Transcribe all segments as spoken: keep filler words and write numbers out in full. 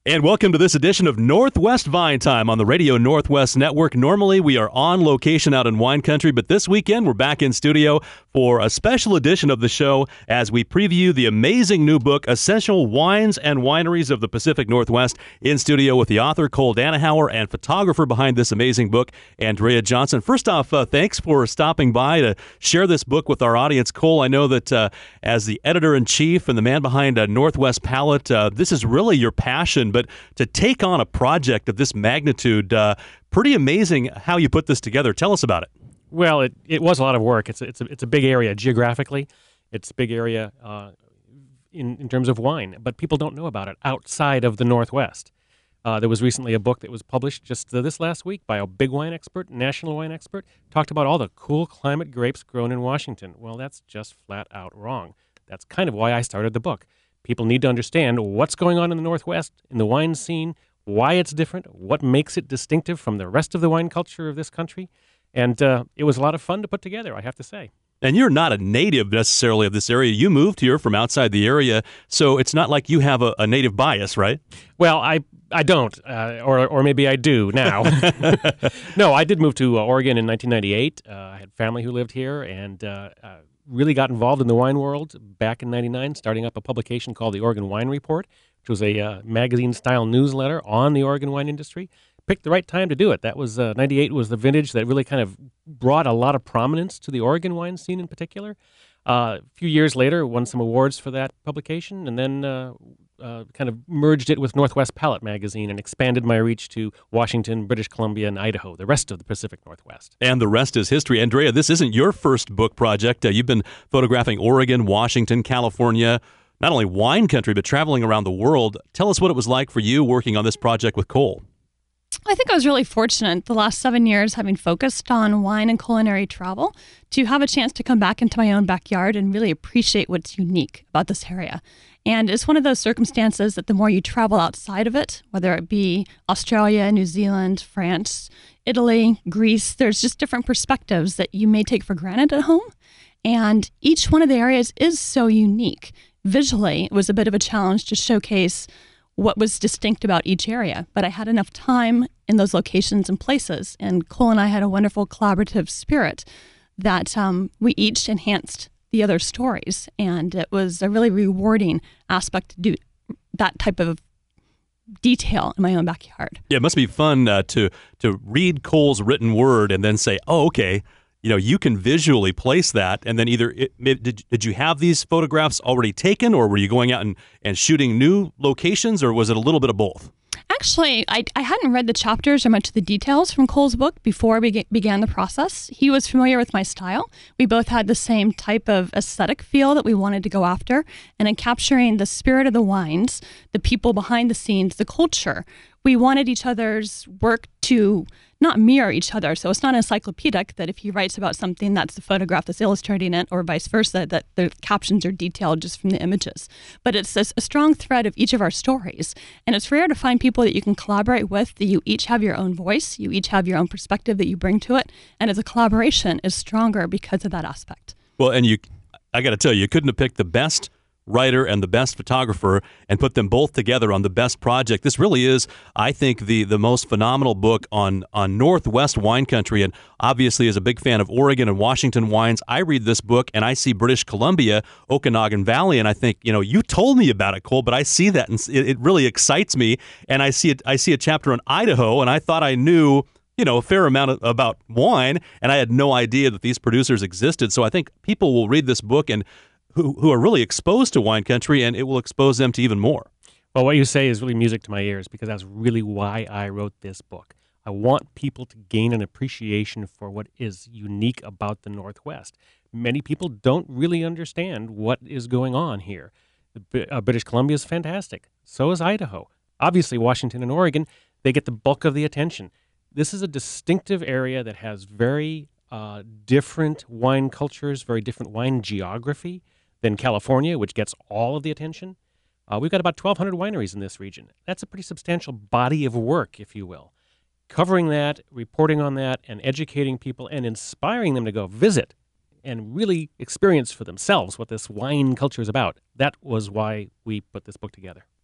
And welcome to this edition of Northwest Vine Time on the Radio Northwest Network. Normally, we are on location out in wine country, but this weekend, we're back in studio for a special edition of the show as we preview the amazing new book, Essential Wines and Wineries of the Pacific Northwest. In studio with the author, Cole Danahauer, and photographer behind this amazing book, Andrea Johnson. First off, uh, thanks for stopping by to share this book with our audience. Cole, I know that uh, as the editor-in-chief and the man behind uh, Northwest Palate, uh, this is really your passion. But to take on a project of this magnitude, uh, pretty amazing how you put this together. Tell us about it. Well, it, it was a lot of work. It's a, it's a, it's a big area geographically. It's a big area uh, in, in terms of wine, but people don't know about it outside of the Northwest. Uh, there was recently a book that was published just uh, this last week by a big wine expert, national wine expert, talked about all the cool climate grapes grown in Washington. Well, that's just flat out wrong. That's kind of why I started the book. People need to understand what's going on in the Northwest, in the wine scene, why it's different, what makes it distinctive from the rest of the wine culture of this country. And uh, it was a lot of fun to put together, I have to say. And you're not a native necessarily of this area. You moved here from outside the area, so it's not like you have a, a native bias, right? Well, I I don't, uh, or or maybe I do now. No, I did move to uh, Oregon in nineteen ninety-eight. Uh, I had family who lived here, and uh, uh, really got involved in the wine world back in ninety-nine, starting up a publication called the Oregon Wine Report, which was a uh, magazine-style newsletter on the Oregon wine industry. Picked the right time to do it. That was, uh, ninety-eight was the vintage that really kind of brought a lot of prominence to the Oregon wine scene in particular. Uh, a few years later, won some awards for that publication, and then uh, uh, kind of merged it with Northwest Palate magazine and expanded my reach to Washington, British Columbia, and Idaho, the rest of the Pacific Northwest. And the rest is history. Andrea, this isn't your first book project. Uh, you've been photographing Oregon, Washington, California, not only wine country, but traveling around the world. Tell us what it was like for you working on this project with Cole. I think I was really fortunate the last seven years having focused on wine and culinary travel to have a chance to come back into my own backyard and really appreciate what's unique about this area. And it's one of those circumstances that the more you travel outside of it, whether it be Australia, New Zealand, France, Italy, Greece, there's just different perspectives that you may take for granted at home. And each one of the areas is so unique. Visually, it was a bit of a challenge to showcase what was distinct about each area, but I had enough time in those locations and places, and Cole and I had a wonderful collaborative spirit that um, we each enhanced the other stories, and it was a really rewarding aspect to do that type of detail in my own backyard. Yeah, it must be fun uh, to to read Cole's written word and then say, oh, okay, you know, you can visually place that, and then either it, did, did you have these photographs already taken, or were you going out and, and shooting new locations, or was it a little bit of both? Actually, I, I hadn't read the chapters or much of the details from Cole's book before I be- began the process. He was familiar with my style. We both had the same type of aesthetic feel that we wanted to go after, and in capturing the spirit of the wines, the people behind the scenes, the culture, we wanted each other's work to not mirror each other. So it's not encyclopedic that if he writes about something, that's the photograph that's illustrating it, or vice versa, that the captions are detailed just from the images. But it's a, a strong thread of each of our stories. And it's rare to find people that you can collaborate with, that you each have your own voice, you each have your own perspective that you bring to it. And as a collaboration is stronger because of that aspect. Well, and you, I got to tell you, you couldn't have picked the best writer and the best photographer and put them both together on the best project. This really is, I think, the the most phenomenal book on on Northwest wine country. And obviously, as a big fan of Oregon and Washington wines, I read this book and I see British Columbia, Okanagan Valley, and I think, you know, you told me about it, Cole, but I see that and it, it really excites me. And I see it, I see a chapter on Idaho, and I thought I knew, you know, a fair amount of, about wine, and I had no idea that these producers existed. So I think people will read this book and who who are really exposed to wine country, and it will expose them to even more. Well, what you say is really music to my ears, because that's really why I wrote this book. I want people to gain an appreciation for what is unique about the Northwest. Many people don't really understand what is going on here. Uh, British Columbia is fantastic. So is Idaho. Obviously, Washington and Oregon, they get the bulk of the attention. This is a distinctive area that has very uh, different wine cultures, very different wine geography than California, which gets all of the attention. Uh, we've got about twelve hundred wineries in this region. That's a pretty substantial body of work, if you will. Covering that, reporting on that, and educating people and inspiring them to go visit and really experience for themselves what this wine culture is about. That was why we put this book together.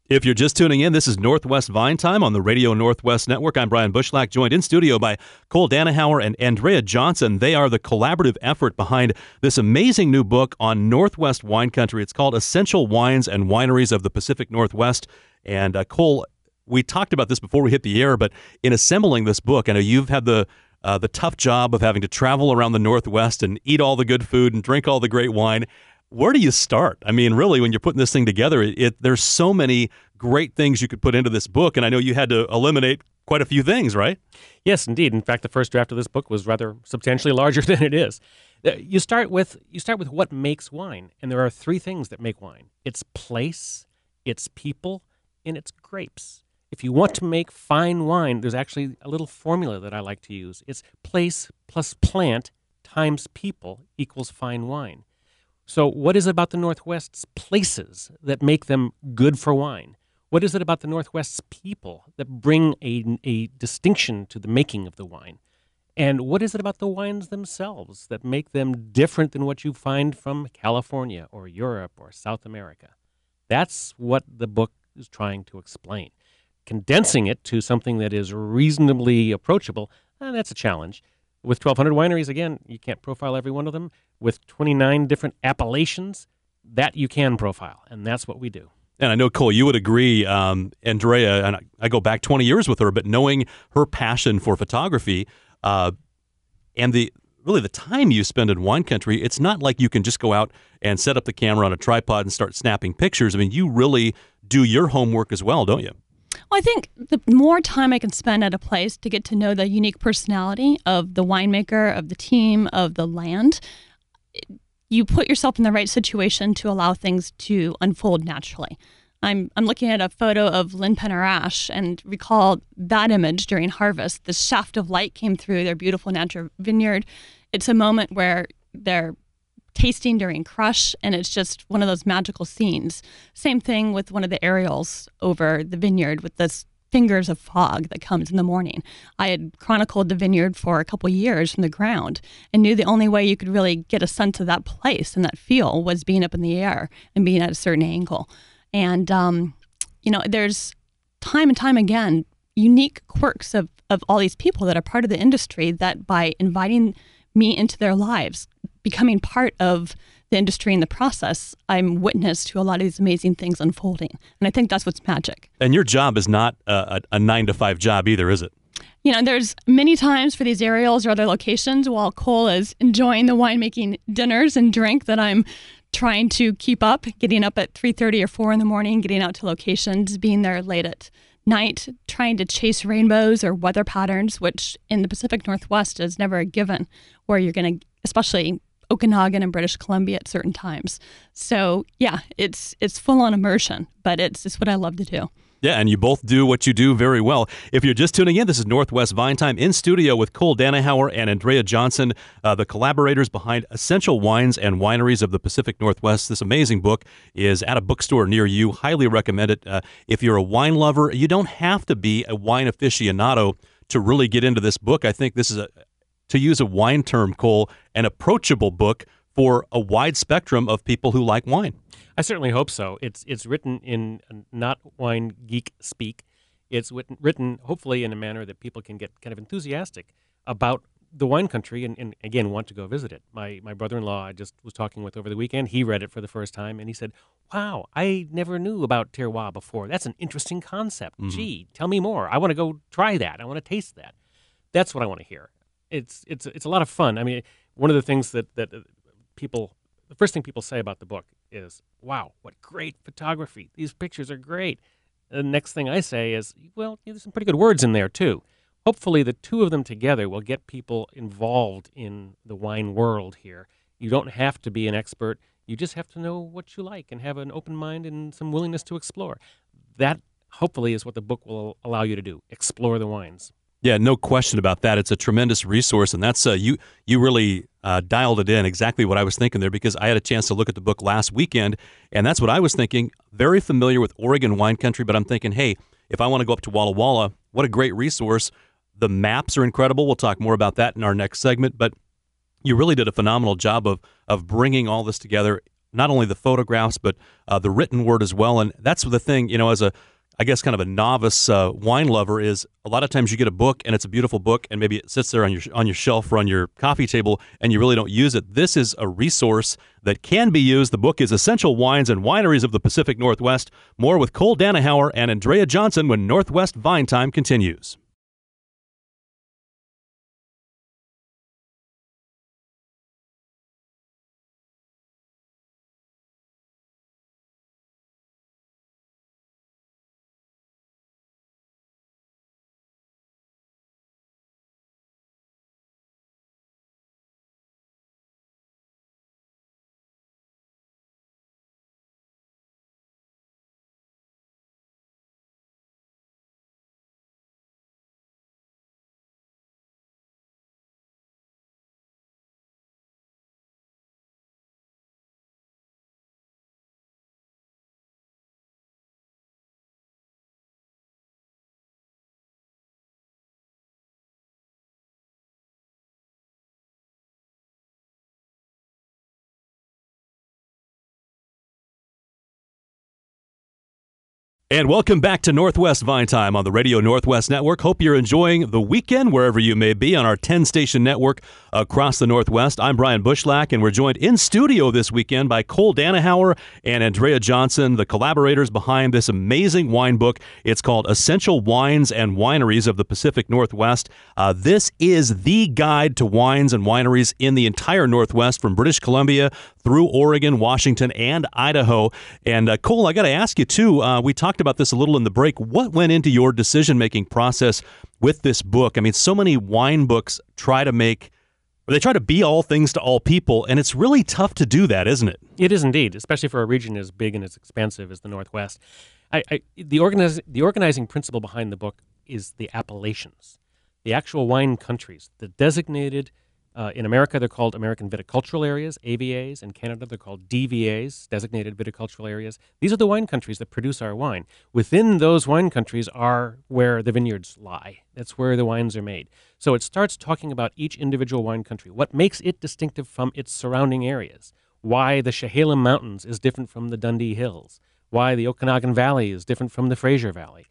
If you're just tuning in, this is Northwest Vine Time on the Radio Northwest Network. I'm Brian Bushlack, joined in studio by Cole Danahauer and Andrea Johnson. They are the collaborative effort behind this amazing new book on Northwest wine country. It's called Essential Wines and Wineries of the Pacific Northwest. And uh, Cole, we talked about this before we hit the air, but in assembling this book, I know you've had the uh, the tough job of having to travel around the Northwest and eat all the good food and drink all the great wine. Where do you start? I mean, really, when you're putting this thing together, it, it there's so many great things you could put into this book, and I know you had to eliminate quite a few things, right? Yes, indeed. In fact, the first draft of this book was rather substantially larger than it is. You start with you start with what makes wine, and there are three things that make wine. It's place, it's people, and it's grapes. If you want to make fine wine, there's actually a little formula that I like to use. It's place plus plant times people equals fine wine. So what is it about the Northwest's places that make them good for wine? What is it about the Northwest's people that bring a, a distinction to the making of the wine? And what is it about the wines themselves that make them different than what you find from California or Europe or South America? That's what the book is trying to explain. Condensing it to something that is reasonably approachable, eh, that's a challenge. With twelve hundred wineries, again, you can't profile every one of them. With twenty-nine different appellations, that you can profile, and that's what we do. And I know, Cole, you would agree, um, Andrea, and I, I go back twenty years with her, but knowing her passion for photography uh, and the really the time you spend in wine country, it's not like you can just go out and set up the camera on a tripod and start snapping pictures. I mean, you really do your homework as well, don't you? Well, I think the more time I can spend at a place to get to know the unique personality of the winemaker, of the team, of the land, you put yourself in the right situation to allow things to unfold naturally. I'm I'm looking at a photo of Lynn Penner-Ash and recall that image during harvest. The shaft of light came through their beautiful natural vineyard. It's a moment where they're tasting during crush, and it's just one of those magical scenes. Same thing with one of the aerials over the vineyard with this fingers of fog that comes in the morning. I had chronicled the vineyard for a couple years from the ground and knew the only way you could really get a sense of that place and that feel was being up in the air and being at a certain angle. And, um, you know, there's time and time again, unique quirks of, of all these people that are part of the industry that by inviting me into their lives, becoming part of the industry in the process, I'm witness to a lot of these amazing things unfolding. And I think that's what's magic. And your job is not a, a, a nine to five job either, is it? You know, there's many times for these aerials or other locations while Cole is enjoying the winemaking dinners and drink that I'm trying to keep up, getting up at three thirty or four in the morning, getting out to locations, being there late at night, trying to chase rainbows or weather patterns, which in the Pacific Northwest is never a given, where you're going to, especially Okanagan and British Columbia at certain times. So yeah, it's it's full on immersion, but it's it's what I love to do. Yeah, and you both do what you do very well. If you're just tuning in, this is Northwest Vine Time in studio with Cole Danahauer and Andrea Johnson, uh, the collaborators behind Essential Wines and Wineries of the Pacific Northwest. This amazing book is at a bookstore near you. Highly recommend it. Uh, if you're a wine lover, you don't have to be a wine aficionado to really get into this book. I think this is, a, to use a wine term, Cole, an approachable book for a wide spectrum of people who like wine. I certainly hope so. It's it's written in not wine geek speak. It's written, written hopefully in a manner that people can get kind of enthusiastic about the wine country and, and again, want to go visit it. My my brother-in-law I just was talking with over the weekend, he read it for the first time, and he said, wow, I never knew about terroir before. That's an interesting concept. Mm-hmm. Gee, tell me more. I want to go try that. I want to taste that. That's what I want to hear. It's it's it's a lot of fun. I mean, one of the things that, that people... The first thing people say about the book is, wow, what great photography. These pictures are great. The next thing I say is, well, there's some pretty good words in there, too. Hopefully, the two of them together will get people involved in the wine world here. You don't have to be an expert. You just have to know what you like and have an open mind and some willingness to explore. That, hopefully, is what the book will allow you to do, explore the wines. Yeah, no question about that. It's a tremendous resource, and that's uh, you. You really uh, dialed it in exactly what I was thinking there, because I had a chance to look at the book last weekend, and that's what I was thinking. Very familiar with Oregon wine country, but I'm thinking, hey, if I want to go up to Walla Walla, what a great resource! The maps are incredible. We'll talk more about that in our next segment. But you really did a phenomenal job of of bringing all this together not only the photographs, but uh, the written word as well. And that's the thing, you know, as a, I guess, kind of a novice uh, wine lover, is a lot of times you get a book and it's a beautiful book and maybe it sits there on your on your shelf or on your coffee table and you really don't use it. This is a resource that can be used. The book is Essential Wines and Wineries of the Pacific Northwest. More with Cole Danahauer and Andrea Johnson when Northwest Vine Time continues. And welcome back to Northwest Vine Time on the Radio Northwest Network. Hope you're enjoying the weekend wherever you may be on our ten-station network across the Northwest. I'm Brian Bushlack, and we're joined in studio this weekend by Cole Danahauer and Andrea Johnson, the collaborators behind this amazing wine book. It's called Essential Wines and Wineries of the Pacific Northwest. Uh, this is the guide to wines and wineries in the entire Northwest, from British Columbia through Oregon, Washington, and Idaho. And uh, Cole, I got to ask you, too, uh, we talked about this a little in the break. What went into your decision-making process with this book? I mean, so many wine books try to make, or they try to be all things to all people, and it's really tough to do that, isn't it? It is indeed, especially for a region as big and as expansive as the Northwest. I, I, the, organiz, the organizing principle behind the book is the appellations, the actual wine countries, the designated. Uh, in America, they're called American Viticultural Areas, A V As. In Canada, they're called D V As, Designated Viticultural Areas. These are the wine countries that produce our wine. Within those wine countries are where the vineyards lie. That's where the wines are made. So it starts talking about each individual wine country, what makes it distinctive from its surrounding areas, why the Chehalem Mountains is different from the Dundee Hills, why the Okanagan Valley is different from the Fraser Valley.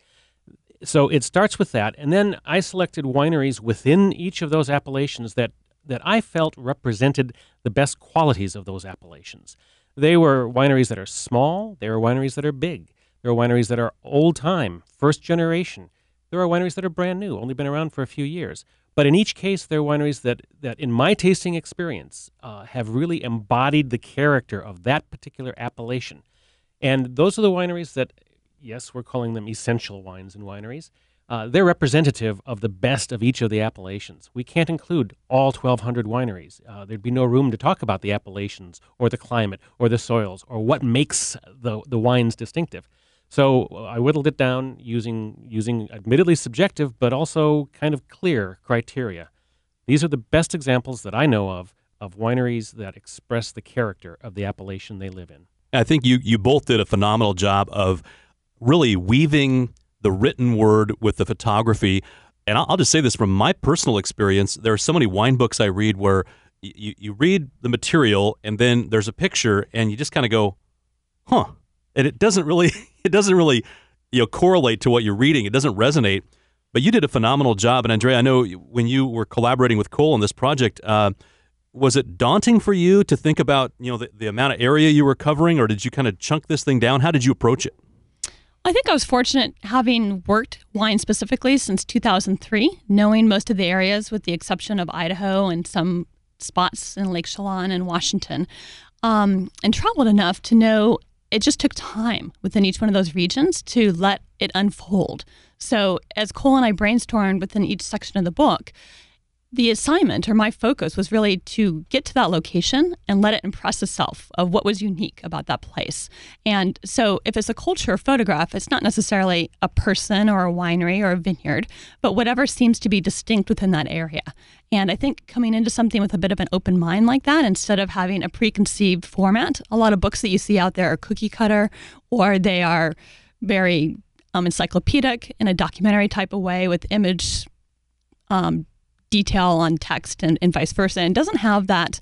So it starts with that, and then I selected wineries within each of those appellations that that I felt represented the best qualities of those appellations. They were wineries that are small. They were wineries that are big. There are wineries that are old-time, first generation. There are wineries that are brand new, only been around for a few years. But in each case, there are wineries that, that in my tasting experience, uh, have really embodied the character of that particular appellation. And those are the wineries that, yes, we're calling them essential wines and wineries. Uh, they're representative of the best of each of the appellations. We can't include all twelve hundred wineries. Uh, there'd be no room to talk about the appellations or the climate or the soils or what makes the, the wines distinctive. So I whittled it down using, using admittedly subjective but also kind of clear criteria. These are the best examples that I know of of wineries that express the character of the appellation they live in. I think you, you both did a phenomenal job of really weaving the written word with the photography. And I'll just say this from my personal experience. There are so many wine books I read where you, you read the material and then there's a picture and you just kind of go, huh. And it doesn't really, it doesn't really, you know, correlate to what you're reading. It doesn't resonate. But you did a phenomenal job. And Andrea, I know when you were collaborating with Cole on this project, uh, was it daunting for you to think about, you know, the, the amount of area you were covering, or did you kind of chunk this thing down? How did you approach it? I think I was fortunate having worked wine specifically since two thousand three, knowing most of the areas with the exception of Idaho and some spots in Lake Chelan and Washington, um, and traveled enough to know it just took time within each one of those regions to let it unfold. So as Cole and I brainstormed within each section of the book, the assignment or my focus was really to get to that location and let it impress itself of what was unique about that place. And so if it's a culture photograph, it's not necessarily a person or a winery or a vineyard, but whatever seems to be distinct within that area. And I think coming into something with a bit of an open mind like that, instead of having a preconceived format, a lot of books that you see out there are cookie cutter, or they are very um, encyclopedic in a documentary type of way with image um detail on text and, and vice versa, and doesn't have that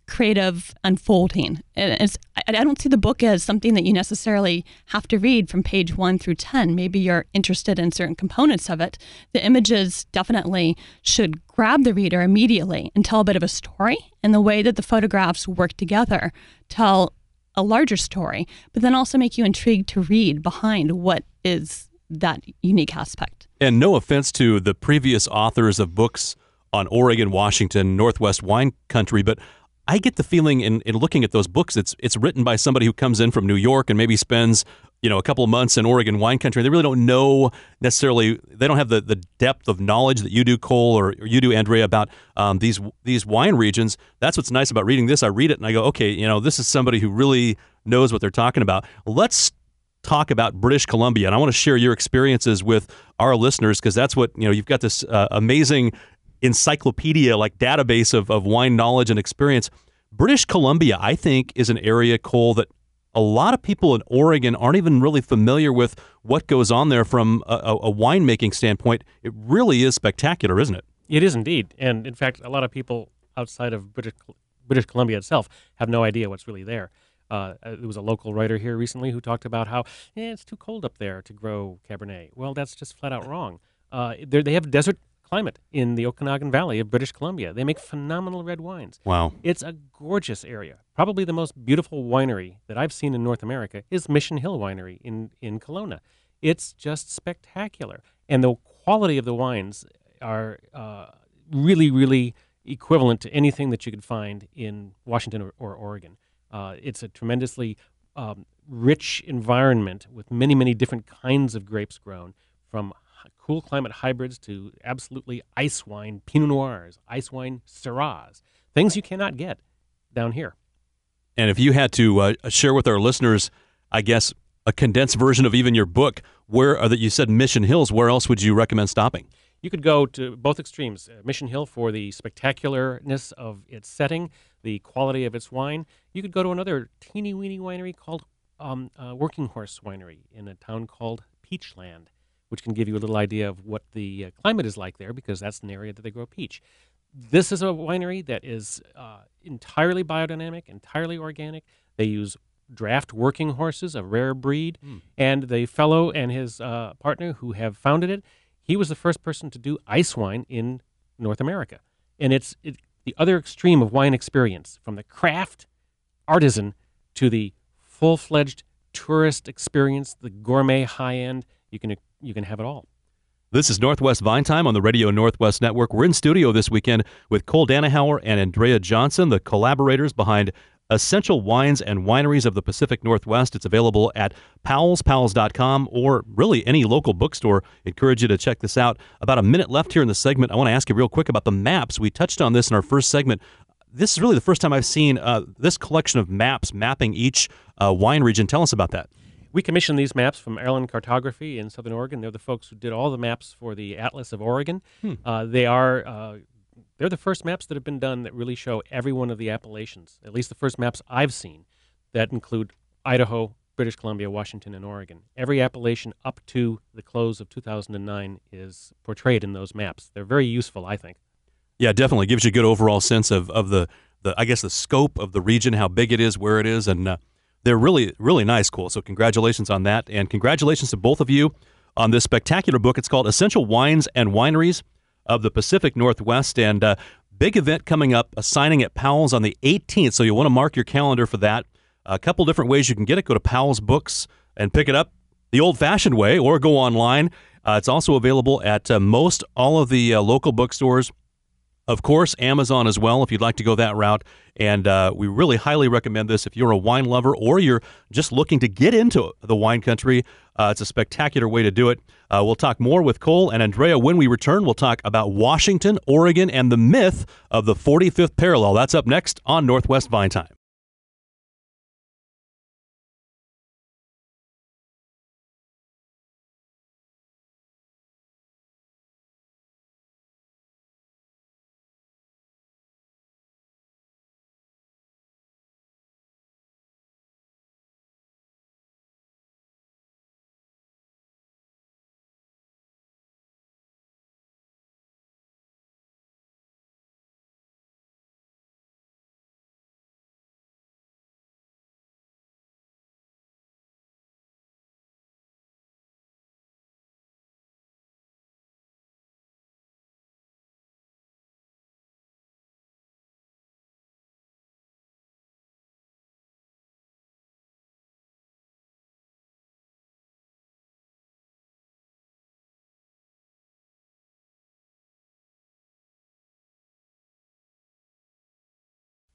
creative unfolding. And it's, I I don't see the book as something that you necessarily have to read from page one through ten. Maybe you're interested in certain components of it. The images definitely should grab the reader immediately and tell a bit of a story, and the way that the photographs work together tell a larger story, but then also make you intrigued to read behind what is that unique aspect. And no offense to the previous authors of books on Oregon, Washington, Northwest wine country, but I get the feeling in, in looking at those books, it's it's written by somebody who comes in from New York and maybe spends, you know, a couple of months in Oregon wine country. They really don't know necessarily, they don't have the, the depth of knowledge that you do, Cole, or, or you do, Andrea, about um, these these wine regions. That's what's nice about reading this. I read it and I go, okay, you know, this is somebody who really knows what they're talking about. Let's talk about British Columbia, and I want to share your experiences with our listeners, because that's what, you know, you've got this uh, amazing encyclopedia, like database of, of wine knowledge and experience. British Columbia, I think, is an area, Cole, that a lot of people in Oregon aren't even really familiar with what goes on there from a, a, a winemaking standpoint. It really is spectacular, isn't it? It is indeed. And in fact, a lot of people outside of British, British Columbia itself have no idea what's really there. Uh, there was a local writer here recently who talked about how eh, it's too cold up there to grow Cabernet. Well, that's just flat out wrong. Uh, they have desert climate in the Okanagan Valley of British Columbia. They make phenomenal red wines. Wow. It's a gorgeous area. Probably the most beautiful winery that I've seen in North America is Mission Hill Winery in, in Kelowna. It's just spectacular. And the quality of the wines are uh, really, really equivalent to anything that you could find in Washington or, or Oregon. Uh, it's a tremendously um, rich environment with many, many different kinds of grapes grown, from cool climate hybrids to absolutely ice wine Pinot Noirs, ice wine Syrahs, things you cannot get down here. And if you had to uh, share with our listeners, I guess, a condensed version of even your book, where uh, that you said Mission Hills, where else would you recommend stopping? You could go to both extremes. Uh, Mission Hill for the spectacularness of its setting, the quality of its wine. You could go to another teeny-weeny winery called um, uh, Working Horse Winery in a town called Peachland, which can give you a little idea of what the uh, climate is like there, because that's an area that they grow peach. This is a winery that is uh, entirely biodynamic, entirely organic. They use draft working horses, a rare breed, mm. and the fellow and his uh, partner who have founded it, he was the first person to do ice wine in North America. And it's it, the other extreme of wine experience, from the craft artisan to the full-fledged tourist experience, the gourmet high-end. You can you can have it all. This is Northwest Vine Time on the Radio Northwest Network. We're in studio this weekend with Cole Danahauer and Andrea Johnson, the collaborators behind Essential Wines and Wineries of the Pacific Northwest. It's available at Powell's, Powell's dot com, or really any local bookstore. Encourage you to check this out. About a minute left here in the segment. I want to ask you real quick about the maps. We touched on this in our first segment. This is really the first time I've seen uh, this collection of maps mapping each uh, wine region. Tell us about that. We commissioned these maps from Airland Cartography in Southern Oregon. They're the folks who did all the maps for the Atlas of Oregon. Hmm. Uh, they are uh, they're the first maps that have been done that really show every one of the appellations, at least the first maps I've seen, that include Idaho, British Columbia, Washington, and Oregon. Every appellation up to the close of two thousand nine is portrayed in those maps. They're very useful, I think. Yeah, definitely. Gives you a good overall sense of, of the, the, I guess, the scope of the region, how big it is, where it is, and uh, they're really, really nice, Cool. So congratulations on that, and congratulations to both of you on this spectacular book. It's called Essential Wines and Wineries of the Pacific Northwest, and uh, big event coming up, a signing at Powell's on the eighteenth, so you'll want to mark your calendar for that. A couple different ways you can get it. Go to Powell's Books and pick it up the old-fashioned way, or go online. Uh, it's also available at uh, most all of the uh, local bookstores. Of course, Amazon as well, if you'd like to go that route. And uh, we really highly recommend this if you're a wine lover or you're just looking to get into the wine country. Uh, it's a spectacular way to do it. Uh, we'll talk more with Cole and Andrea when we return. We'll talk about Washington, Oregon, and the myth of the forty-fifth parallel. That's up next on Northwest Vine Time.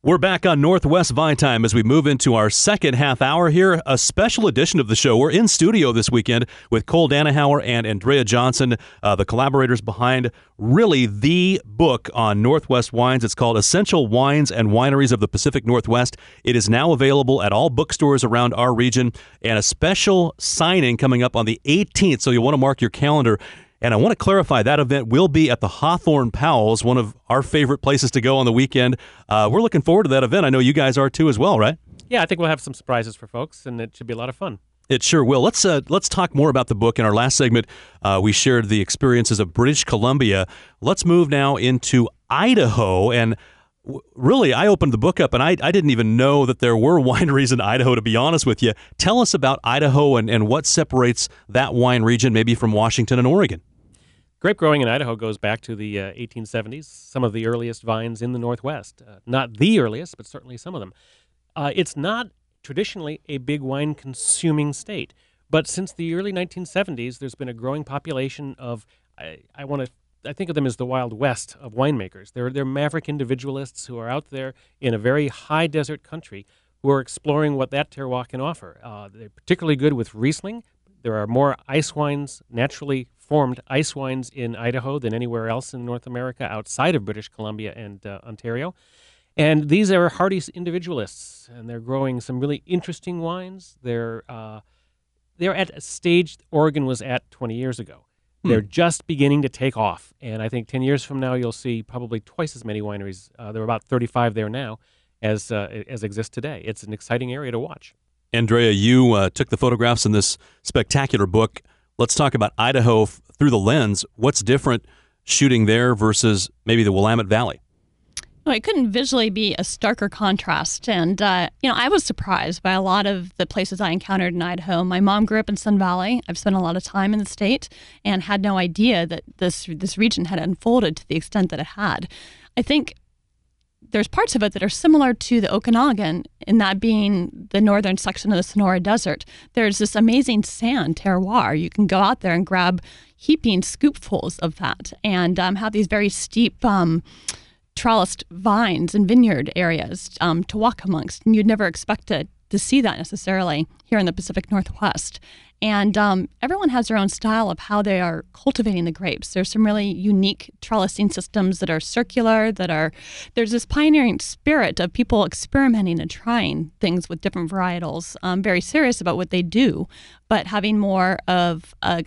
We're back on Northwest Vine Time as we move into our second half hour here, a special edition of the show. We're in studio this weekend with Cole Danahauer and Andrea Johnson, uh, the collaborators behind really the book on Northwest wines. It's called Essential Wines and Wineries of the Pacific Northwest. It is now available at all bookstores around our region, and a special signing coming up on the eighteenth, so you'll want to mark your calendar. And I want to clarify, that event will be at the Hawthorne Powell's, one of our favorite places to go on the weekend. Uh, we're looking forward to that event. I know you guys are too as well, right? Yeah, I think we'll have some surprises for folks, and it should be a lot of fun. It sure will. Let's uh, let's talk more about the book. In our last segment, uh, we shared the experiences of British Columbia. Let's move now into Idaho. And w- really, I opened the book up, and I, I didn't even know that there were wineries in Idaho, to be honest with you. Tell us about Idaho and, and what separates that wine region maybe from Washington and Oregon. Grape growing in Idaho goes back to the uh, eighteen seventies, some of the earliest vines in the Northwest. Uh, not the earliest, but certainly some of them. Uh, it's not traditionally a big wine-consuming state, but since the early nineteen seventies, there's been a growing population of, I, I want to, I think of them as the Wild West of winemakers. They're, they're maverick individualists who are out there in a very high desert country who are exploring what that terroir can offer. Uh, they're particularly good with Riesling. There are more ice wines, naturally formed ice wines in Idaho than anywhere else in North America outside of British Columbia and uh, Ontario. And these are hardy individualists, and they're growing some really interesting wines. They're uh, they're at a stage Oregon was at twenty years ago. Hmm. They're just beginning to take off, and I think ten years from now you'll see probably twice as many wineries. Uh, there are about thirty-five there now as uh, as exist today. It's an exciting area to watch. Andrea, you uh, took the photographs in this spectacular book. Let's talk about Idaho f- through the lens. What's different shooting there versus maybe the Willamette Valley? Well, it couldn't visually be a starker contrast. And, uh, you know, I was surprised by a lot of the places I encountered in Idaho. My mom grew up in Sun Valley. I've spent a lot of time in the state and had no idea that this this region had unfolded to the extent that it had. I think there's parts of it that are similar to the Okanagan, in that being the northern section of the Sonora Desert. There's this amazing sand terroir. You can go out there and grab heaping scoopfuls of that and um, have these very steep um, trellised vines and vineyard areas um, to walk amongst. And you'd never expect to, to see that necessarily here in the Pacific Northwest. And um, everyone has their own style of how they are cultivating the grapes. There's some really unique trellising systems that are circular, that are, there's this pioneering spirit of people experimenting and trying things with different varietals, um, very serious about what they do, but having more of a,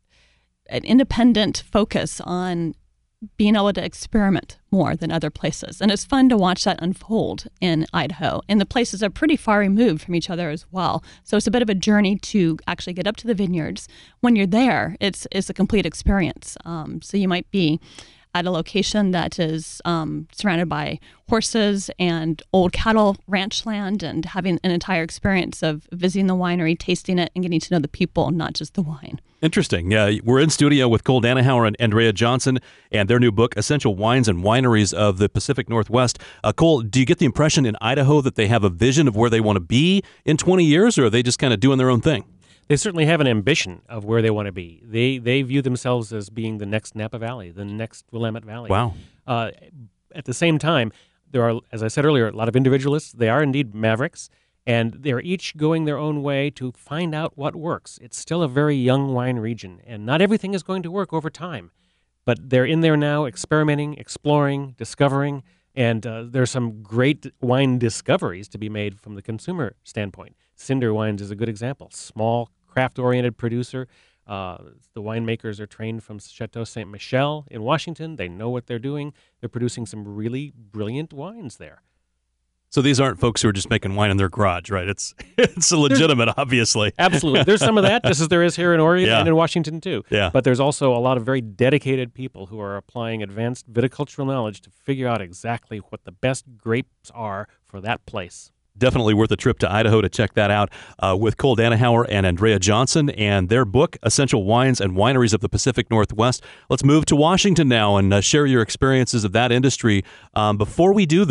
an independent focus on being able to experiment more than other places. And it's fun to watch that unfold in Idaho. And the places are pretty far removed from each other as well. So it's a bit of a journey to actually get up to the vineyards. When you're there, it's, it's a complete experience. Um, so you might be at a location that is um, surrounded by horses and old cattle ranch land, and having an entire experience of visiting the winery, tasting it, and getting to know the people, not just the wine. Interesting. Yeah, we're in studio with Cole Danahauer and Andrea Johnson and their new book, Essential Wines and Wineries of the Pacific Northwest. Uh, Cole, do you get the impression in Idaho that they have a vision of where they want to be in twenty years, or are they just kind of doing their own thing? They certainly have an ambition of where they want to be. They they view themselves as being the next Napa Valley, the next Willamette Valley. Wow. Uh, at the same time, there are, as I said earlier, a lot of individualists. They are indeed mavericks, and they're each going their own way to find out what works. It's still a very young wine region, and not everything is going to work over time. But they're in there now experimenting, exploring, discovering, and uh, there's some great wine discoveries to be made from the consumer standpoint. Cinder Wines is a good example. Small, craft-oriented producer. Uh, the winemakers are trained from Chateau Saint Michel in Washington. They know what they're doing. They're producing some really brilliant wines there. So these aren't folks who are just making wine in their garage, right? It's it's legitimate, obviously. Absolutely. There's some of that, just as there is here in Oregon Yeah. and in Washington, too. Yeah. But there's also a lot of very dedicated people who are applying advanced viticultural knowledge to figure out exactly what the best grapes are for that place. Definitely worth a trip to Idaho to check that out uh, with Cole Danahauer and Andrea Johnson and their book, Essential Wines and Wineries of the Pacific Northwest. Let's move to Washington now and uh, share your experiences of that industry. Um, before we do, though, I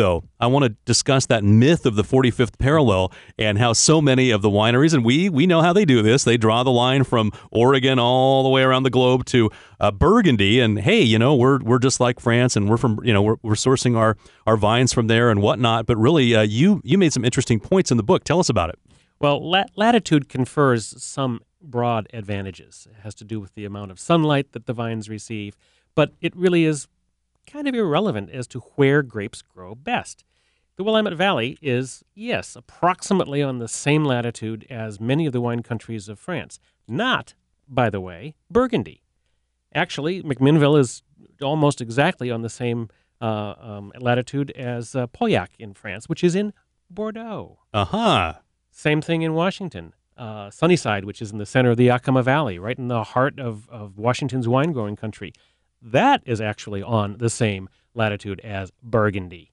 I want to discuss that myth of the forty-fifth parallel and how so many of the wineries, and we we know how they do this, they draw the line from Oregon all the way around the globe to uh, Burgundy, and hey, you know, we're we're just like France, and we're from, you know, we're, we're sourcing our, our vines from there and whatnot. But really, uh, you you made some interesting points in the book. Tell us about it. Well, lat- latitude confers some broad advantages. It has to do with the amount of sunlight that the vines receive, but it really is kind of irrelevant as to where grapes grow best. The Willamette Valley is, yes, approximately on the same latitude as many of the wine countries of France. Not, by the way, Burgundy. Actually, McMinnville is almost exactly on the same uh, um, latitude as uh, Pauillac in France, which is in Bordeaux. Uh-huh. Same thing in Washington. Uh, Sunnyside, which is in the center of the Yakima Valley, right in the heart of, of Washington's wine-growing country. That is actually on the same latitude as Burgundy.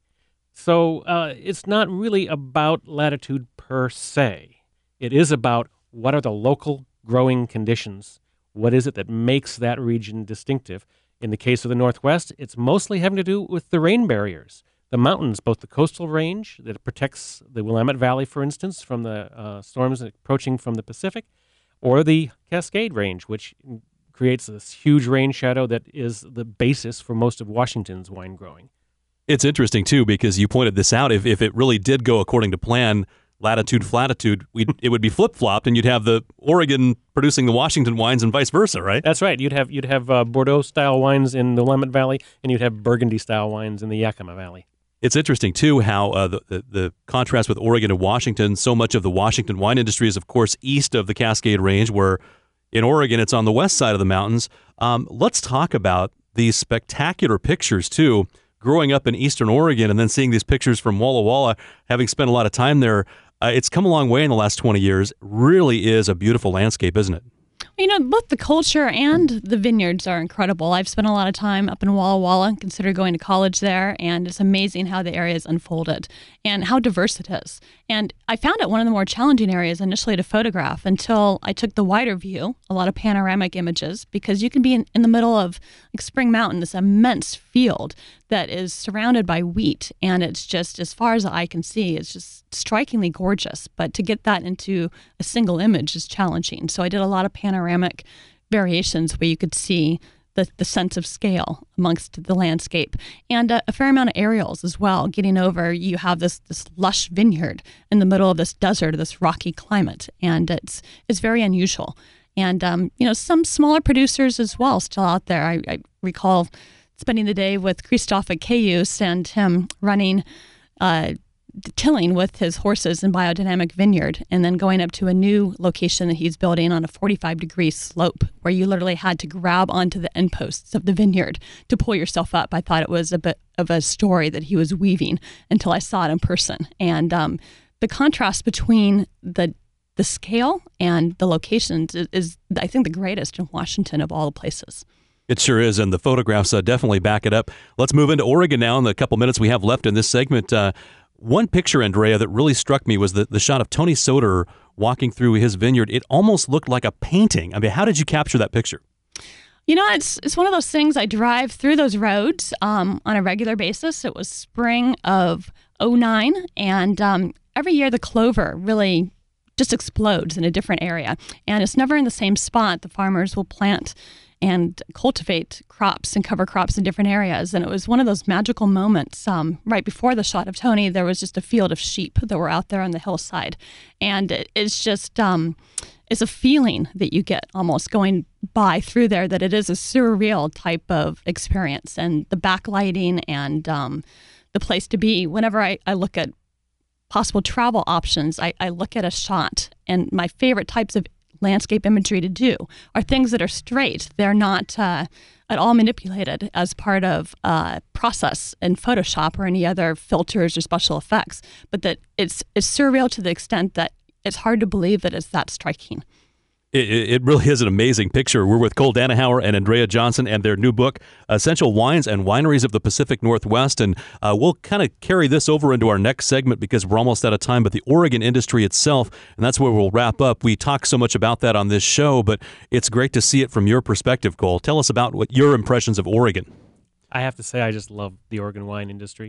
So uh, it's not really about latitude per se. It is about what are the local growing conditions. What is it that makes that region distinctive? In the case of the Northwest, it's mostly having to do with the rain barriers. The mountains, both the coastal range that protects the Willamette Valley, for instance, from the uh, storms approaching from the Pacific, or the Cascade Range, which creates this huge rain shadow that is the basis for most of Washington's wine growing. It's interesting, too, because you pointed this out. If, if it really did go according to plan, latitude, flatitude, we'd, it would be flip-flopped, and you'd have the Oregon producing the Washington wines and vice versa, right? That's right. You'd have you'd have uh, Bordeaux-style wines in the Willamette Valley, and you'd have Burgundy-style wines in the Yakima Valley. It's interesting, too, how uh, the, the, the contrast with Oregon and Washington, so much of the Washington wine industry is, of course, east of the Cascade Range, where in Oregon it's on the west side of the mountains. Um, let's talk about these spectacular pictures, too, growing up in eastern Oregon and then seeing these pictures from Walla Walla, having spent a lot of time there. Uh, it's come a long way in the last twenty years. Really is a beautiful landscape, isn't it? You know, both the culture and the vineyards are incredible. I've spent a lot of time up in Walla Walla and considered going to college there, and it's amazing how the area is unfolded and how diverse it is. And I found it one of the more challenging areas initially to photograph until I took the wider view, a lot of panoramic images, because you can be in, in the middle of like Spring Mountain, this immense field that is surrounded by wheat, and it's just, as far as the eye can see, it's just strikingly gorgeous. But to get that into a single image is challenging. So I did a lot of panoramic variations where you could see the, the sense of scale amongst the landscape, and uh, a fair amount of aerials as well. Getting over, you have this this lush vineyard in the middle of this desert, this rocky climate, and it's it's very unusual. And um, you know, some smaller producers as well still out there. I, I recall spending the day with Christophe at Cayuse and him running, uh, tilling with his horses in Biodynamic Vineyard, and then going up to a new location that he's building on a forty-five degree slope where you literally had to grab onto the end posts of the vineyard to pull yourself up. I thought it was a bit of a story that he was weaving until I saw it in person. And um, the contrast between the the scale and the locations is, is, I think, the greatest in Washington of all the places. It sure is, and the photographs uh, definitely back it up. Let's move into Oregon now in the couple minutes we have left in this segment. Uh, one picture, Andrea, that really struck me was the, the shot of Tony Soter walking through his vineyard. It almost looked like a painting. I mean, how did you capture that picture? You know, it's it's one of those things. I drive through those roads um, on a regular basis. It was spring of oh nine, and um, every year the clover really just explodes in a different area, and it's never in the same spot. The farmers will plant and cultivate crops and cover crops in different areas. And it was one of those magical moments. Um, right before the shot of Tony, there was just a field of sheep that were out there on the hillside. And it, it's just, um, it's a feeling that you get almost going by through there, that it is a surreal type of experience. And the backlighting and um, the place to be, whenever I, I look at possible travel options, I, I look at a shot, and my favorite types of landscape imagery to do are things that are straight. They're not uh, at all manipulated as part of uh, process in Photoshop or any other filters or special effects, but that it's it's surreal to the extent that it's hard to believe that it's that striking. It, it really is an amazing picture. We're with Cole Danahauer and Andrea Johnson and their new book, Essential Wines and Wineries of the Pacific Northwest. And uh, we'll kind of carry this over into our next segment because we're almost out of time. But the Oregon industry itself, and that's where we'll wrap up. We talk so much about that on this show, but it's great to see it from your perspective, Cole. Tell us about what your impressions of Oregon. I have to say, I just love the Oregon wine industry.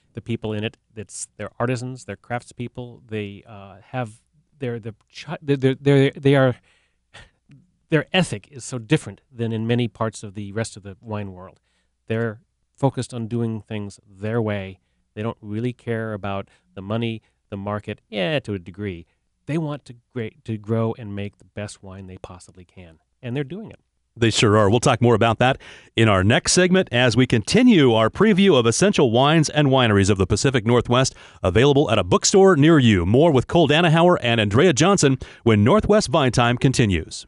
the people in it. It's they're artisans, they're craftspeople. They uh, have they're the they're, they're, they're they are their ethic is so different than in many parts of the rest of the wine world. They're focused on doing things their way. They don't really care about the money, the market, yeah, to a degree. They want to great to grow and make the best wine they possibly can, and they're doing it. They sure are. We'll talk more about that in our next segment as we continue our preview of essential wines and wineries of the Pacific Northwest, available at a bookstore near you. More with Cole Danahauer and Andrea Johnson when Northwest Vine Time continues.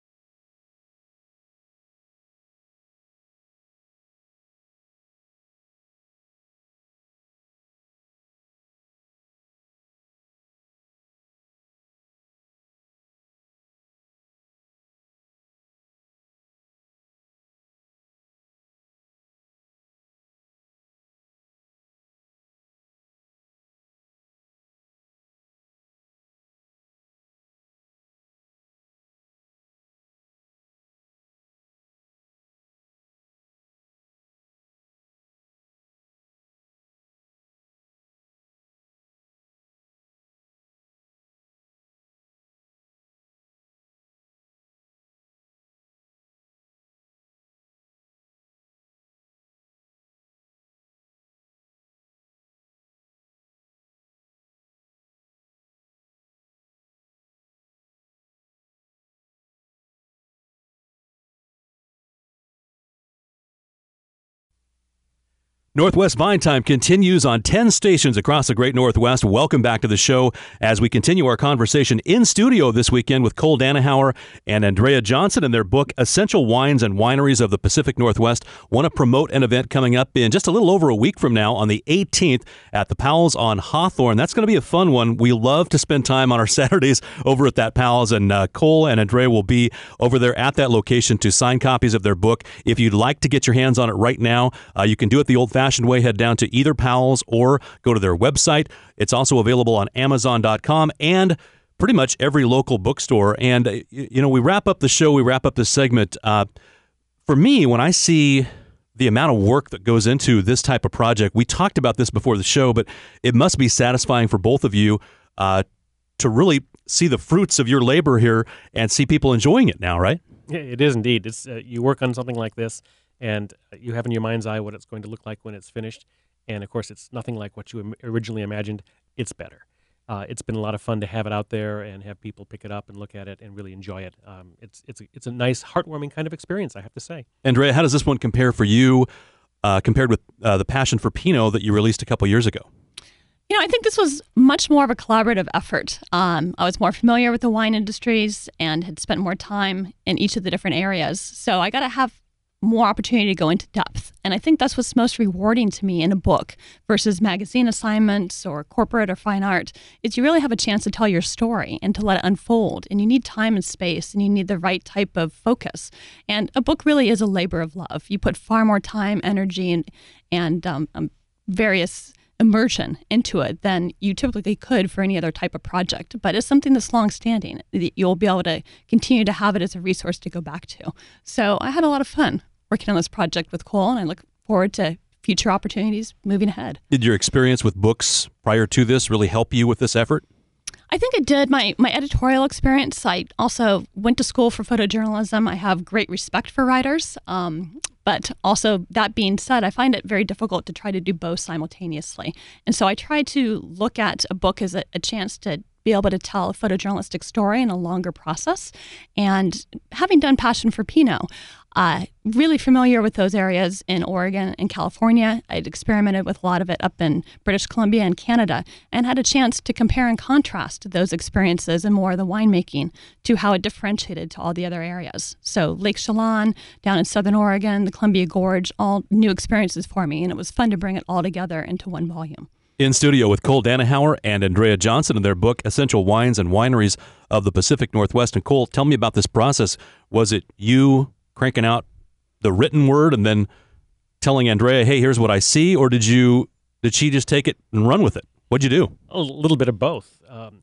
Northwest Vine Time continues on ten stations across the Great Northwest. Welcome back to the show as we continue our conversation in studio this weekend with Cole Danahauer and Andrea Johnson and their book, Essential Wines and Wineries of the Pacific Northwest. Want to promote an event coming up in just a little over a week from now on the eighteenth at the Powell's on Hawthorne. That's going to be a fun one. We love to spend time on our Saturdays over at that Powell's, and uh, Cole and Andrea will be over there at that location to sign copies of their book. If you'd like to get your hands on it right now, uh, you can do it the old-fashioned way. Head down to either Powell's or go to their website. It's also available on Amazon dot com and pretty much every local bookstore. And, uh, you know, we wrap up the show, we wrap up this segment. Uh, for me, when I see the amount of work that goes into this type of project, we talked about this before the show, but it must be satisfying for both of you uh, to really see the fruits of your labor here and see people enjoying it now, right? Yeah, it is indeed. It's uh, you work on something like this, and you have in your mind's eye what it's going to look like when it's finished. And, of course, it's nothing like what you im- originally imagined. It's better. Uh, it's been a lot of fun to have it out there and have people pick it up and look at it and really enjoy it. Um, it's it's a, it's a nice, heartwarming kind of experience, I have to say. Andrea, how does this one compare for you uh, compared with uh, the Passion for Pinot that you released a couple years ago? You know, I think this was much more of a collaborative effort. Um, I was more familiar with the wine industries and had spent more time in each of the different areas. So I got to have more opportunity to go into depth. And I think that's what's most rewarding to me in a book versus magazine assignments or corporate or fine art, is you really have a chance to tell your story and to let it unfold. And you need time and space, and you need the right type of focus. And a book really is a labor of love. You put far more time, energy, and, and um, um, various immersion into it than you typically could for any other type of project. But it's something that's long-standing. You'll be able to continue to have it as a resource to go back to. So I had a lot of fun working on this project with Cole, and I look forward to future opportunities moving ahead. Did your experience with books prior to this really help you with this effort? I think it did. My my editorial experience, I also went to school for photojournalism. I have great respect for writers. Um, but also, that being said, I find it very difficult to try to do both simultaneously. And so I try to look at a book as a, a chance to be able to tell a photojournalistic story in a longer process. And having done Passion for Pinot, uh, really familiar with those areas in Oregon and California. I'd experimented with a lot of it up in British Columbia and Canada, and had a chance to compare and contrast those experiences and more of the winemaking to how it differentiated to all the other areas. So Lake Chelan, down in Southern Oregon, the Columbia Gorge, all new experiences for me, and it was fun to bring it all together into one volume. In studio with Cole Danahauer and Andrea Johnson in their book, Essential Wines and Wineries of the Pacific Northwest. And Cole, tell me about this process. Was it you cranking out the written word and then telling Andrea, hey, here's what I see? Or did you did she just take it and run with it? What'd you do? A little bit of both. Um,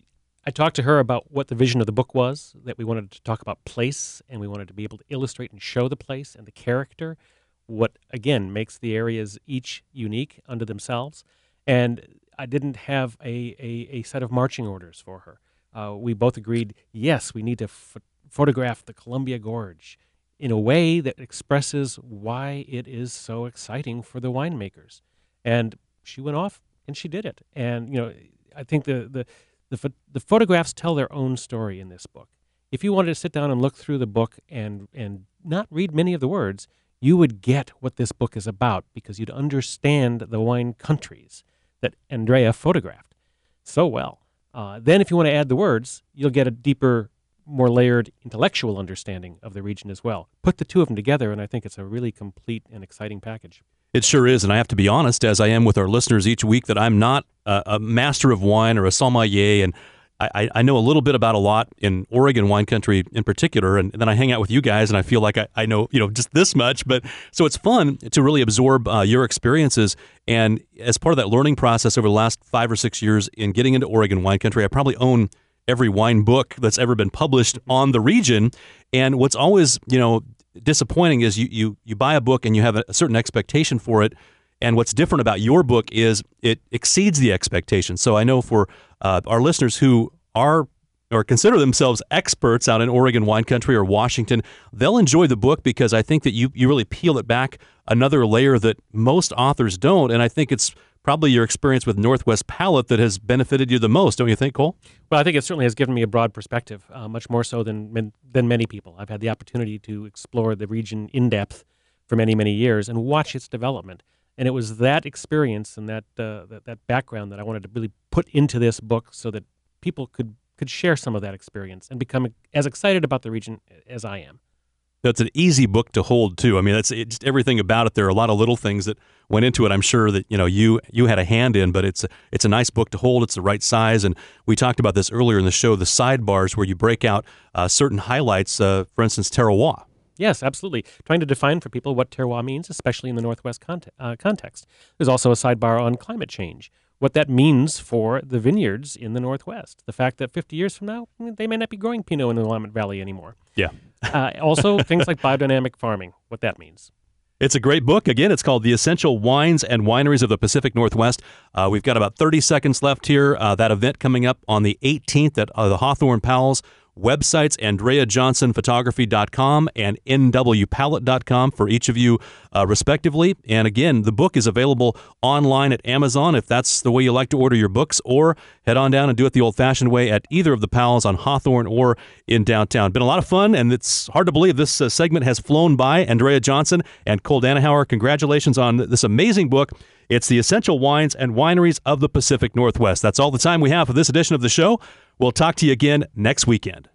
I talked to her about what the vision of the book was, that we wanted to talk about place, and we wanted to be able to illustrate and show the place and the character what, again, makes the areas each unique unto themselves. And I didn't have a, a, a set of marching orders for her. Uh, we both agreed, yes, we need to ph- photograph the Columbia Gorge in a way that expresses why it is so exciting for the winemakers. And she went off and she did it. And, you know, I think the, the, the, ph- the photographs tell their own story in this book. If you wanted to sit down and look through the book and, and not read many of the words, you would get what this book is about because you'd understand the wine countries that Andrea photographed so well. Uh, then if you want to add the words, you'll get a deeper, more layered intellectual understanding of the region as well. Put the two of them together, and I think it's a really complete and exciting package. It sure is, and I have to be honest, as I am with our listeners each week, that I'm not a, a master of wine or a sommelier, and I, I know a little bit about a lot in Oregon wine country in particular, and then I hang out with you guys, and I feel like I, I know you know just this much. But so it's fun to really absorb uh, your experiences, and as part of that learning process over the last five or six years in getting into Oregon wine country, I probably own every wine book that's ever been published on the region. And what's always you know disappointing is you you you buy a book and you have a, a certain expectation for it. And what's different about your book is it exceeds the expectation. So I know for uh, our listeners who are or consider themselves experts out in Oregon wine country or Washington, they'll enjoy the book because I think that you, you really peel it back another layer that most authors don't. And I think it's probably your experience with Northwest Palate that has benefited you the most, don't you think, Cole? Well, I think it certainly has given me a broad perspective, uh, much more so than than many people. I've had the opportunity to explore the region in depth for many, many years and watch its development. And it was that experience and that, uh, that that background that I wanted to really put into this book so that people could, could share some of that experience and become as excited about the region as I am. That's an easy book to hold, too. I mean, that's it, just everything about it. There are a lot of little things that went into it. I'm sure that you know you you had a hand in, but it's a, it's a nice book to hold. It's the right size, and we talked about this earlier in the show. The sidebars where you break out uh, certain highlights, uh, for instance, terroir. Yes, absolutely. Trying to define for people what terroir means, especially in the Northwest cont- uh, context. There's also a sidebar on climate change, what that means for the vineyards in the Northwest. The fact that fifty years from now, they may not be growing Pinot in the Willamette Valley anymore. Yeah. uh, also, things like biodynamic farming, what that means. It's a great book. Again, it's called The Essential Wines and Wineries of the Pacific Northwest. Uh, we've got about thirty seconds left here. Uh, that event coming up on the eighteenth at uh, the Hawthorne Pals. Websites, Andrea Johnson Photography dot com and N W Palette dot com for each of you uh, respectively. And again, the book is available online at Amazon if that's the way you like to order your books, or head on down and do it the old-fashioned way at either of the Pals on Hawthorne or in downtown. Been a lot of fun, and it's hard to believe this uh, segment has flown by. Andrea Johnson and Cole Danahauer, congratulations on this amazing book. It's The Essential Wines and Wineries of the Pacific Northwest. That's all the time we have for this edition of the show. We'll talk to you again next weekend.